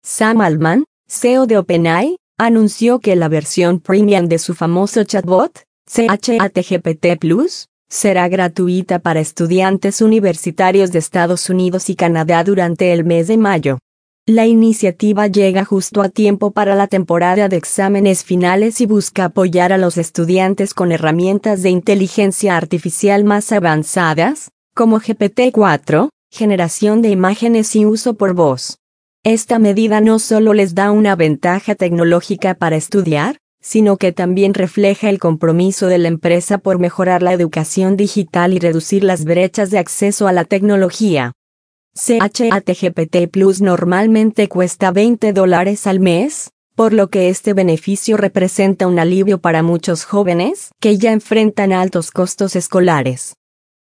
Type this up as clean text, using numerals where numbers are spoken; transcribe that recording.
Sam Altman, CEO de OpenAI, anunció que la versión premium de su famoso chatbot, ChatGPT+, será gratuita para estudiantes universitarios de Estados Unidos y Canadá durante el mes de mayo. La iniciativa llega justo a tiempo para la temporada de exámenes finales y busca apoyar a los estudiantes con herramientas de inteligencia artificial más avanzadas, como GPT-4, generación de imágenes y uso por voz. Esta medida no solo les da una ventaja tecnológica para estudiar, sino que también refleja el compromiso de la empresa por mejorar la educación digital y reducir las brechas de acceso a la tecnología. ChatGPT Plus normalmente cuesta $20 al mes, por lo que este beneficio representa un alivio para muchos jóvenes que ya enfrentan altos costos escolares.